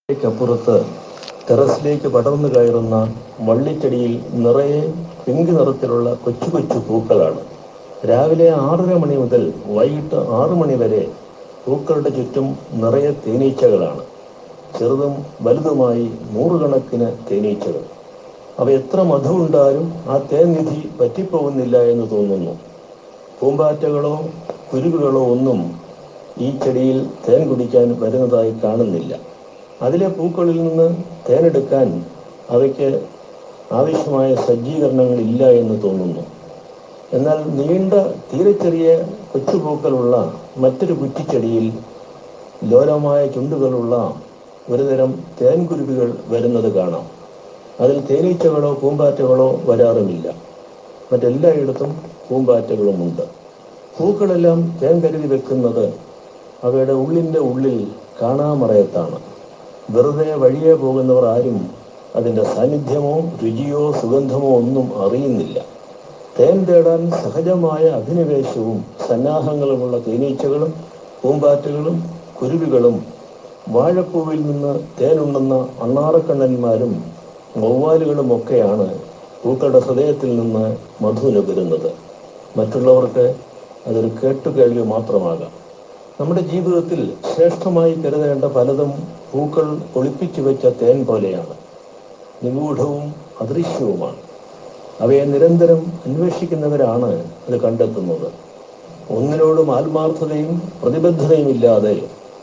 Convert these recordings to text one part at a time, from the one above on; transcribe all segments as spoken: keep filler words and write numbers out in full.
ക്കപ്പുറത്ത് ടെറസിലേക്ക് പടർന്നു കയറുന്ന വള്ളിച്ചെടിയിൽ നിറയെ പിങ്ക് നിറത്തിലുള്ള കൊച്ചു കൊച്ചു പൂക്കളാണ്. രാവിലെ ആറര മണി മുതൽ വൈകിട്ട് ആറു മണി വരെ പൂക്കളുടെ ചുറ്റും നിറയെ തേനീച്ചകളാണ്. ചെറുതും വലുതുമായി നൂറുകണക്കിന് തേനീച്ചകൾ. അവ എത്ര മധുവുണ്ടാലും ആ തേൻനിധി പറ്റിപ്പോകുന്നില്ല എന്ന് തോന്നുന്നു. പൂമ്പാറ്റകളോ കുരുവികളോ ഒന്നും ഈ ചെടിയിൽ തേൻ കുടിക്കാൻ വരുന്നതായി കാണുന്നില്ല. അതിലെ പൂക്കളിൽ നിന്ന് തേനെടുക്കാൻ അവയ്ക്ക് ആവശ്യമായ സജ്ജീകരണങ്ങളില്ല എന്ന് തോന്നുന്നു. എന്നാൽ നീണ്ട തീരെ ചെറിയ കൊച്ചുപൂക്കളുള്ള മറ്റൊരു കുറ്റിച്ചെടിയിൽ ലോലമായ ചുണ്ടുകളുള്ള ഒരുതരം തേൻകുരുവികൾ വരുന്നത് കാണാം. അതിൽ തേനീച്ചകളോ പൂമ്പാറ്റകളോ വരാറുമില്ല. മറ്റെല്ലായിടത്തും പൂമ്പാറ്റകളുമുണ്ട്. പൂക്കളെല്ലാം തേൻ കരുതി വെക്കുന്നത് അവയുടെ ഉള്ളിൻ്റെ ഉള്ളിൽ കാണാമറയത്താണ്. വെറുതെ വഴിയെ പോകുന്നവർ ആരും അതിൻ്റെ സാന്നിധ്യമോ രുചിയോ സുഗന്ധമോ ഒന്നും അറിയുന്നില്ല. തേൻ തേടാൻ സഹജമായ അഭിനിവേശവും സന്നാഹങ്ങളുമുള്ള തേനീച്ചകളും പൂമ്പാറ്റകളും കുരുവികളും വാഴപ്പൂവിൽ നിന്ന് തേനുണ്ടെന്ന അണ്ണാറക്കണ്ണന്മാരും വവ്വാലുകളുമൊക്കെയാണ് പൂക്കളുടെ ഹൃദയത്തിൽ നിന്ന് മധു നുകരുന്നത്. മറ്റുള്ളവർക്ക് അതൊരു കേട്ടുകേൾവി മാത്രമാകാം. നമ്മുടെ ജീവിതത്തിൽ ശ്രേഷ്ഠമായി കരുതേണ്ട പലതും പൂക്കൾ ഒളിപ്പിച്ചു വെച്ച തേൻ പോലെയാണ്. നിഗൂഢവും അദൃശ്യവുമാണ്. അവയെ നിരന്തരം അന്വേഷിക്കുന്നവരാണ് അത് കണ്ടെത്തുന്നത്. ഒന്നിനോടും ആത്മാർത്ഥതയും പ്രതിബദ്ധതയും ഇല്ലാതെ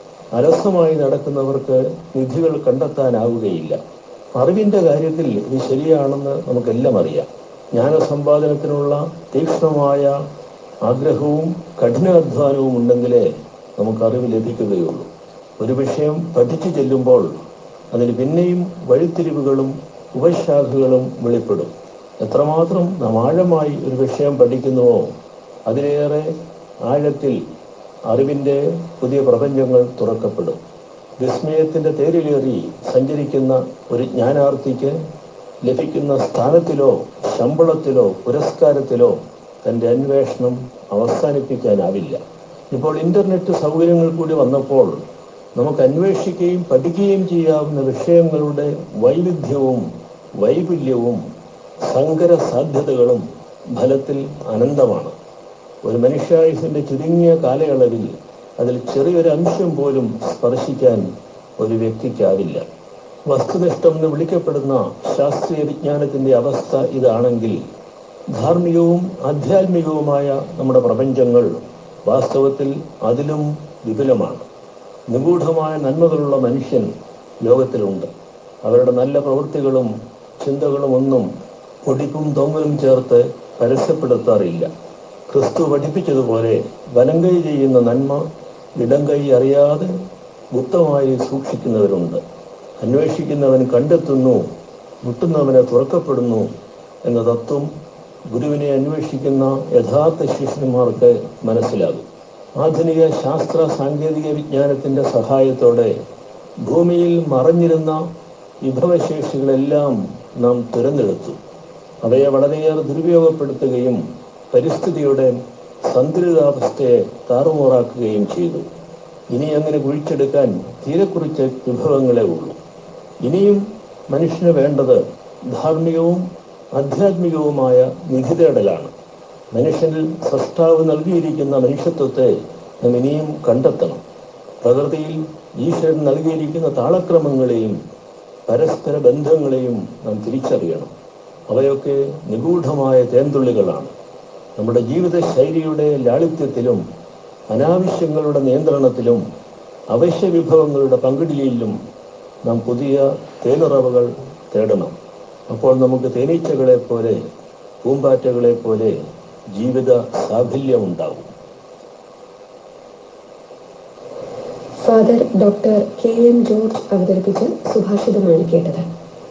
അലസമായി നടക്കുന്നവർക്ക് നിധികൾ കണ്ടെത്താനാവുകയില്ല. അറിവിൻ്റെ കാര്യത്തിൽ ഇത് ശരിയാണെന്ന് നമുക്കെല്ലാം അറിയാം. ജ്ഞാനസമ്പാദനത്തിനുള്ള തീക്ഷ്ണമായ ആഗ്രഹവും കഠിനാധ്വാനവും ഉണ്ടെങ്കിലേ നമുക്ക് അറിവ് ലഭിക്കുകയുള്ളൂ. ഒരു വിഷയം പഠിച്ചു ചെല്ലുമ്പോൾ അതിന് പിന്നെയും വഴിത്തിരിവുകളും ഉപശാഖകളും വെളിപ്പെടും. എത്രമാത്രം നാം ആഴമായി ഒരു വിഷയം പഠിക്കുന്നുവോ അതിലേറെ ആഴത്തിൽ അറിവിൻ്റെ പുതിയ പ്രപഞ്ചങ്ങൾ തുറക്കപ്പെടും. വിസ്മയത്തിൻ്റെ തേരിലേറി സഞ്ചരിക്കുന്ന ഒരു ജ്ഞാനാർത്ഥിക്ക് ലഭിക്കുന്ന സ്ഥാനത്തിലോ ശമ്പളത്തിലോ പുരസ്കാരത്തിലോ തൻ്റെ അന്വേഷണം അവസാനിപ്പിക്കാനാവില്ല. ഇപ്പോൾ ഇൻ്റർനെറ്റ് സൗകര്യങ്ങൾ കൂടി വന്നപ്പോൾ നമുക്ക് അന്വേഷിക്കുകയും പഠിക്കുകയും ചെയ്യാവുന്ന വിഷയങ്ങളുടെ വൈവിധ്യവും വൈപുല്യവും സങ്കര സാധ്യതകളും ഫലത്തിൽ അനന്തമാണ്. ഒരു മനുഷ്യായുസിൻ്റെ ചുരുങ്ങിയ കാലയളവിൽ അതിൽ ചെറിയൊരു അംശം പോലും സ്പർശിക്കാൻ ഒരു വ്യക്തിക്കാവില്ല. വസ്തുനിഷ്ഠം എന്ന് വിളിക്കപ്പെടുന്ന ശാസ്ത്രീയ വിജ്ഞാനത്തിൻ്റെ അവസ്ഥ ഇതാണെങ്കിൽ, ധാർമ്മികവും ആധ്യാത്മികവുമായ നമ്മുടെ പ്രപഞ്ചങ്ങൾ വാസ്തവത്തിൽ അതിലും വിപുലമാണ്. നിഗൂഢമായ നന്മകളുള്ള മനുഷ്യൻ ലോകത്തിലുണ്ട്. അവരുടെ നല്ല പ്രവൃത്തികളും ചിന്തകളും ഒന്നും പൊടിപ്പും തൊങ്ങലും ചേർത്ത് പരസ്യപ്പെടുത്താറില്ല. ക്രിസ്തു പഠിപ്പിച്ചതുപോലെ വലങ്കൈ ചെയ്യുന്ന നന്മ ഇടങ്കൈ അറിയാതെ ഗുപ്തമായി സൂക്ഷിക്കുന്നവരുണ്ട്. അന്വേഷിക്കുന്നവൻ കണ്ടെത്തുന്നു, മുട്ടുന്നവന് തുറക്കപ്പെടുന്നു എന്ന തത്വം ഗുരുവിനെ അന്വേഷിക്കുന്ന യഥാർത്ഥ ശിഷ്യന്മാർക്ക് മനസ്സിലാകും. ആധുനിക ശാസ്ത്ര സാങ്കേതിക വിജ്ഞാനത്തിൻ്റെ സഹായത്തോടെ ഭൂമിയിൽ മറഞ്ഞിരുന്ന വിഭവശേഷികളെല്ലാം നാം തുരന്നെടുത്തു. അവയെ വളരെയേറെ ദുരുപയോഗപ്പെടുത്തുകയും പരിസ്ഥിതിയുടെ സന്തുലിതാവസ്ഥയെ താറുമാറാക്കുകയും ചെയ്തു. ഇനി അങ്ങനെ കുഴിച്ചെടുക്കാൻ തീരെ കുറച്ച് വിഭവങ്ങളേ ഉള്ളൂ. ഇനിയും മനുഷ്യന് വേണ്ടത് ധാർമ്മികവും ആധ്യാത്മികവുമായ നിധി തേടലാണ്. മനുഷ്യനിൽ സൃഷ്ടാവ് നൽകിയിരിക്കുന്ന മനുഷ്യത്വത്തെ നാം ഇനിയും കണ്ടെത്തണം. പ്രകൃതിയിൽ ഈശ്വരൻ നൽകിയിരിക്കുന്ന താളക്രമങ്ങളെയും പരസ്പര ബന്ധങ്ങളെയും നാം തിരിച്ചറിയണം. അവയൊക്കെ നിഗൂഢമായ തേൻതുള്ളികളാണ്. നമ്മുടെ ജീവിതശൈലിയുടെ ലാളിത്യത്തിലും അനാവശ്യങ്ങളുടെ നിയന്ത്രണത്തിലും അവശ്യ വിഭവങ്ങളുടെ പങ്കിടലിലും നാം പുതിയ തേനുറവകൾ തേടണം. അപ്പോൾ നമുക്ക് തേനീച്ചകളെ പോലെ പൂമ്പാറ്റകളെ പോലെ ജീവിത സാഫല്യമുണ്ടാകും. Father doctor K M George അവതരിപ്പിച്ച സുഭാഷിതമാണ് കേട്ടത്.